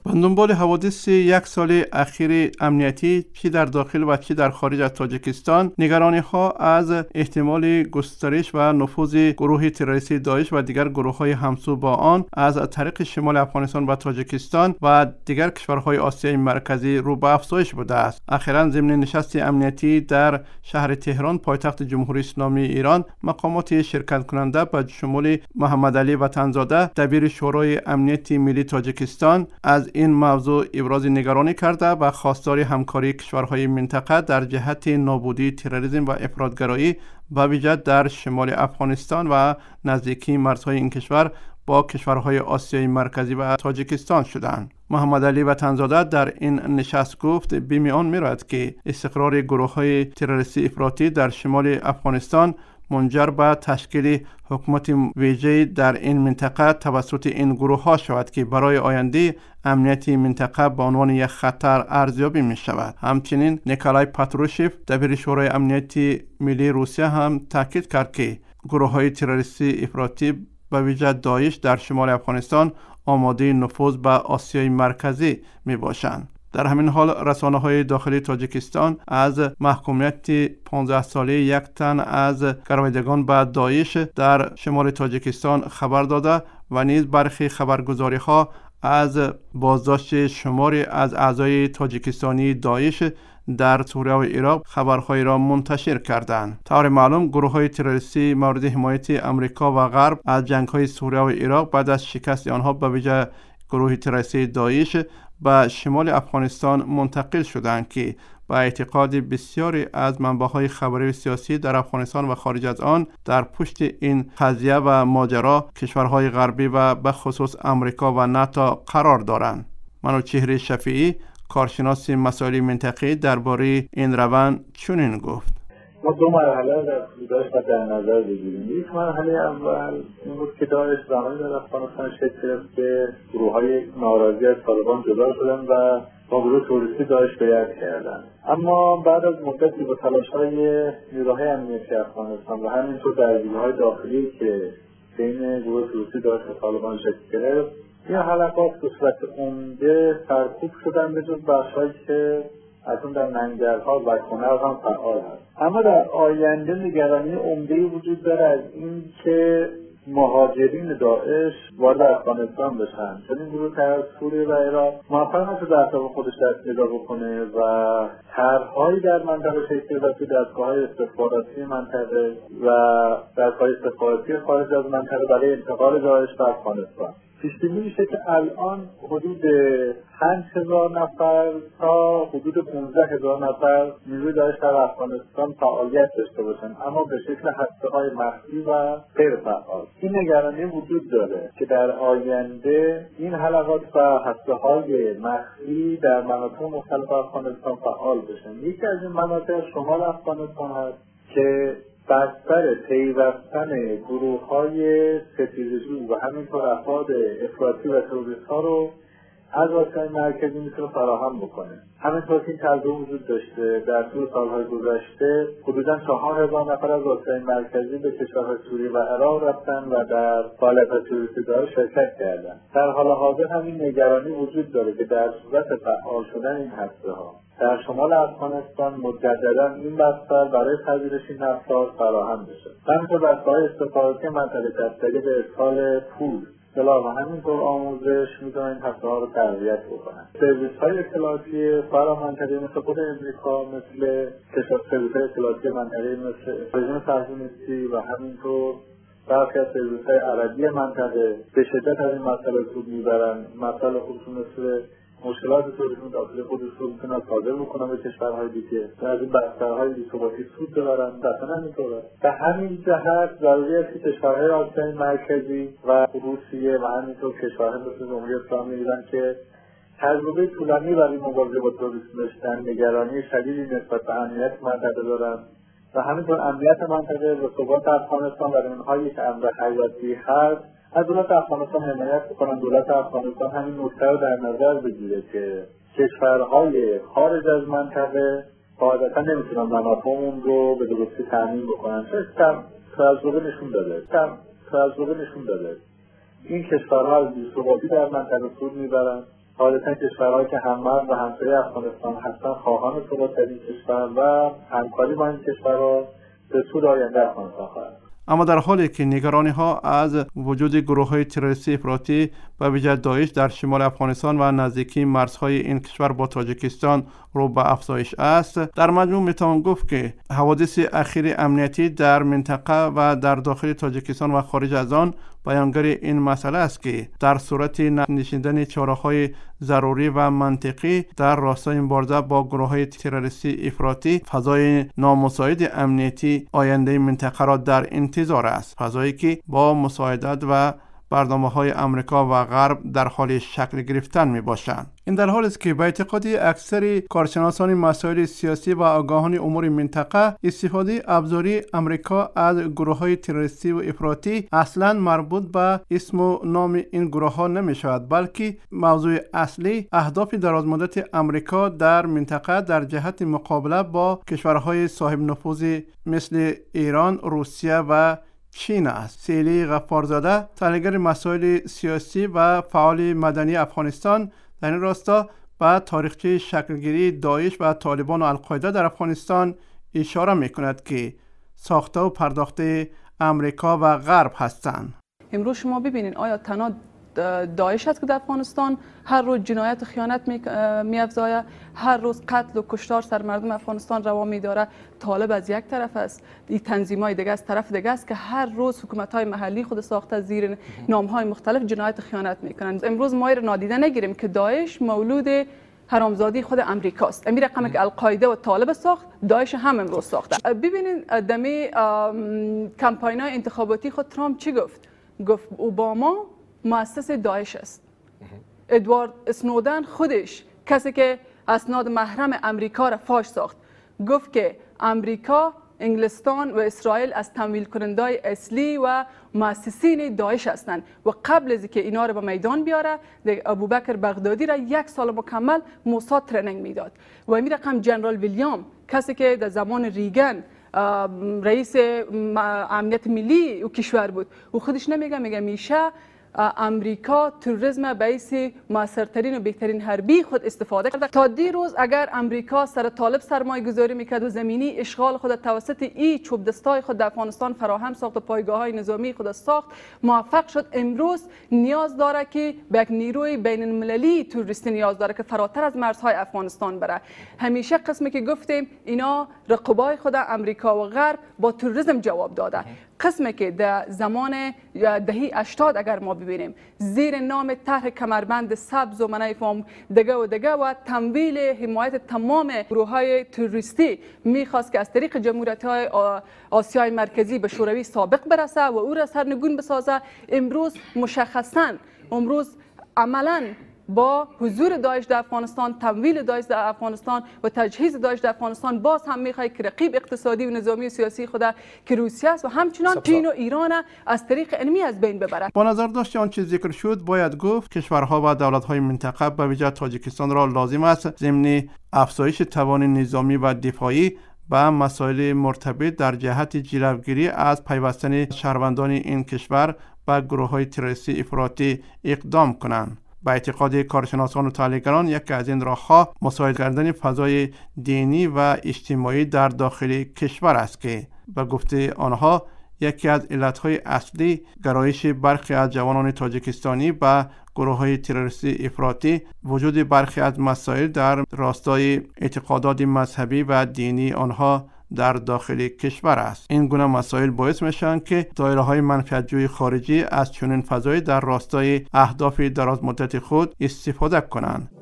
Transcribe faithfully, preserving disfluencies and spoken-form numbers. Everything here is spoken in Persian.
به دنبال حوادث یک سال اخیر امنیتی چه در داخل و چه در خارج از تاجیکستان، نگرانی ها از احتمال گسترش و نفوذ گروه تروریستی داعش و دیگر گروه های همسو با آن از طریق شمال افغانستان و تاجیکستان و دیگر کشورهای آسیای مرکزی رو به افزایش بوده است. اخیراً ضمن نشست امنیتی در شهر تهران پایتخت جمهوری اسلامی ایران، مقامات شرکت کننده به شمول محمد علی وطنزاده دبیر شورای امنیتی ملی تاجیکستان از این موضوع ابراز نگرانی کرده و خواستار همکاری کشورهای منطقه در جهت نابودی تروریسم و افراطگرایی به ویژه در شمال افغانستان و نزدیکی مرزهای این کشور با کشورهای آسیای مرکزی و تاجیکستان شدند. محمد علی وطنزاده در این نشست گفت به میان می‌رود که استقرار گروه‌های تروریستی افراطی در شمال افغانستان منجر به تشکیل حکومت ویژه در این منطقه توسط این گروه ها شود که برای آینده امنیت منطقه به عنوان یک خطر ارزیابی می شود. همچنین نیکولای پاتروشیف دبیر شورای امنیتی ملی روسیه هم تاکید کرد که گروه های تروریستی افراطی به ویژه داعش در شمال افغانستان آماده نفوذ به آسیای مرکزی می باشند. در همین حال رسانه های داخلی تاجیکستان از محکومیت پانزده ساله یک تن از گرویدگان به داعش در شمال تاجیکستان خبر داده و نیز برخی خبرگزاری ها از بازداشت شماری از اعضای تاجیکستانی داعش در سوریه و عراق خبرهایی را منتشر کردند. طور معلوم گروه های تروریستی مورد حمایت امریکا و غرب از جنگ های سوریه و عراق بعد از شکست آنها به ویژه گروه تروریستی داعش به شمال افغانستان منتقل شدند که با اعتقاد بسیاری از منبع‌های خبری و سیاسی در افغانستان و خارج از آن در پشت این قضیه و ماجرا کشورهای غربی و به خصوص امریکا و ناتو قرار دارند. منوچهر شفیعی کارشناس مسائل منطقی درباره این روند چنین گفت: ما دو مرحله در داعش باید در نظر بگیریم. یک مرحله اول این بود که داعش زمانی در افغانستان شکل گرفت که گروه‌های ناراضی از طالبان جدا شدن و با گروه تروریستی داعش بیعت کردند. اما بعد از مدتی با تلاش‌های نیروهای امنیتی افغانستان و همینطور درگیری‌های داخلی که بین گروه تروریستی داعش و طالبان شکل گرفت، این حلقات به صورت عمده سرکوب شدن به جز بخش‌هایی که از اون در ننگرها و کنر هم فعال هست. اما در آینده نگرانی عمده‌ای وجود داره از این که مهاجرین داعش وارد افغانستان بشن، چون این گروه از سوریه و عراق موفق نشد در اطراف خودش دست پیدا بکنه و طرح‌هایی در منطقه شکل داد که دستگاه‌های استخباراتی منطقه و دستگاه‌های استخباراتی خارج از منطقه برای انتقال داعش به افغانستان پیش‌بینی میشه که الان حدود پنج هزار نفر تا حدود پانزده هزار نفر نیروی داعش در افغانستان فعالیت داشته باشن، اما به شکل هسته‌های مخفی و غیر فعال. این نگرانی وجود داره که در آینده این حلقات و هسته‌های مخفی در مناطق مختلف افغانستان فعال بشن. یکی از این مناطق شمال افغانستان هست که بستر پیوستن گروه‌های ستیزجو و همینطور افراد افراطی و تروریست‌ها رو از آسیای مرکزی میتونه فراهم بکنه. همینطور که این تجربه وجود داشته در طول سالهای گذشته حدوداً چهار هزار نفر از آسیای مرکزی به کشورهای سوریه و عراق رفتن و در فعالیت‌های تروریستی داعش شرکت کردن. در حال حاضر همین نگرانی وجود داره که در صورت فعال شدن این هسته‌ها در شمال افغانستان مجددا این بستر برای پذیرش این افراد فراهم بشه. همینطور بسترهای استخباراتی منطقه از طریق ارسال پول، سلاح و همینطور آموزش میتونن این هسته‌ها رو تقویت بکنن. سرویس‌های اطلاعاتی فرامنطقه‌ای مثل خود امریکا، مثل کشور سرویس‌های اطلاعاتی منطقه‌ای مثل رژیم صهیونیستی و همینطور برخی از سرویس‌های عربی منطقه به شدت از این مسئله سود میبرن. مسئله خصوصی مثل مشکلات توریسم داخل خودش رو میتونن صادر بکنن به کشورهای دیگه و از این بسترهای بی‌ثباتی سود ببرن. دقیقاً همینطوره. به همین جهت ضروری است که کشورهای آسیای مرکزی و روسیه و همینطور کشورهای مثل جمهوری اسلامی ایران که تجربه طولانی برای مبارزه با تروریسم داشتن، نگرانی شدیدی نسبت به امنیت منطقه دارن و همینطور امنیت منطقه و ثبات افغانستان برای اونها یک امر حیاتی هست، از دولت افغانستان حمایت بکنن. دولت افغانستان همین نکته رو در نظر بگیره که کشورهای خارج از منطقه قاعدتا نمیتونن منافعمون رو به درستی تامین بکنن. چون تجربه نشون داده تجربه نشون داده این کشورها از بی‌ثباتی در منطقه سود میبرن قاعدتا کشورهایی که هممرز و همسایه افغانستان هستن خواهان ثبات در این کشور و همکاری با این کشورها به سود آینده افغانستان خواهد. اما در حالی که نگرانی ها از وجود گروه های تروریستی افراطی و ویژه داعش در شمال افغانستان و نزدیکی مرزهای این کشور با تاجیکستان رو به افزایش است، در مجموع میتوان گفت که حوادث اخیر امنیتی در منطقه و در داخل تاجیکستان و خارج از آن بیانگر این مسئله است که در صورت نشیندن چاره‌های ضروری و منطقی در راستای مبارزه با گروه‌های تروریستی افراطی، فضای نامساعد امنیتی آینده منطقه را در انتظار است، فضایی که با مساعدت و برنامه‌های آمریکا و غرب در حال شکل گرفتن میباشند. این در حالی است که به اعتقاد اکثر کارشناسان مسائل سیاسی و آگاهان امور منطقه، استفاده ابزاری آمریکا از گروه‌های تروریستی و افراطی اصلاً مربوط به اسم و نام این گروه‌ها نمی‌شود، بلکه موضوع اصلی اهداف درازمدت آمریکا در منطقه در جهت مقابله با کشورهای صاحب نفوذ مثل ایران، روسیه و چین است. سیلی غفارزاده، تحلیلگر مسائل سیاسی و فعال مدنی افغانستان، در این راستا به تاریخچه شکلگیری داعش و طالبان و القاعده در افغانستان اشاره می‌کند که ساخته و پرداخته آمریکا و غرب هستند. امروز شما ببینید آیا تنها داعش است که در افغانستان هر روز جنایت و خیانت می‌افزاید، هر روز قتل و کشتار سر مردم افغانستان روا می‌داره. طالب از یک طرف است، این تنظیم‌های دیگه از طرف دیگه است که هر روز حکومت‌های محلی خود ساخته زیر نام‌های مختلف جنایت و خیانت می‌کنند. امروز ما را نادیده نگیریم که داعش مولود حرامزادی خود امریکاست. امیر رقمی که القاعده و طالب ساخت، داعش هم امروز ساخته. ببینید دمی کمپاین‌های انتخاباتی خود ترامپ چی گفت؟ گفت اوباما مؤسس داعش است. ادوارد اسنودن خودش کسی که اسناد محرم امریکا را فاش ساخت، گفت که امریکا، انگلستان و اسرائیل از تمویل کنندای اصلی و مؤسسین داعش هستند و قبل از اینکه اینا رو به میدان بیاره، ابوبکر بغدادی را یک سال مکمل موساد ترنینگ میداد و این رقم جنرال ویلیام، کسی که در زمان ریگن رئیس امنیت ملی و کشور بود و خودش نمیگه، میگه میشه امریکا تروریسم باعث موثرترین و بهترین حربی خود استفاده کرده. تا دیروز اگر امریکا سر طالب سرمایه گذاری میکرد و زمینی اشغال خود توسط ای چوب دستای خود در افغانستان فراهم ساخت و پایگاه های نظامی خود ساخت، موفق شد. امروز نیاز داره که به یک نیروی بین المللی تروریستی نیاز داره که فراتر از مرزهای افغانستان بره. همیشه قسمی که گفتیم اینا رقبای خود امریکا و غرب با تروریسم جواب داده. قسمی که در زمان دهه هشتاد اگر ما ببینیم زیر نام طرح کمربند سبز و منیفام دگه و دگه و تمویل حمایت تمام گروه‌های تروریستی میخواست که از طریق جمهوریت‌های آسیای مرکزی به شوروی سابق برسه و او را سرنگون بسازه، امروز مشخصاً امروز عملاً با حضور داعش در افغانستان، تمویل داعش در افغانستان و تجهیز داعش در افغانستان، باز هم میخواد که رقیب اقتصادی و نظامی و سیاسی خود که روسیه است و همچنان چین و ایران از طریق علمی از بین ببرد. با نظر داشت آنچه ذکر شد، باید گفت کشورها و دولت‌های منطقه به ویژه تاجیکستان را لازم است ضمن افزایش توان نظامی و دفاعی به مسائل مرتبط در جهت جلوگیری از پیوستن شهروندان این کشور به گروه‌های تروریستی افراطی اقدام کنند. به اعتقاد کارشناسان و تحلیلگران، یکی از این راه‌ها مساعد کردن فضای دینی و اجتماعی در داخل کشور است که به گفته آنها یکی از علتهای اصلی گرایش برخی از جوانان تاجیکستانی به گروه‌های تروریستی افراطی وجود برخی از مسائل در راستای اعتقادات مذهبی و دینی آنها در داخل کشور است. این گونه مسائل باعث میشن که دایره‌های منفعت‌جوی خارجی از چنین فضای در راستای اهداف درازمدت خود استفاده کنند.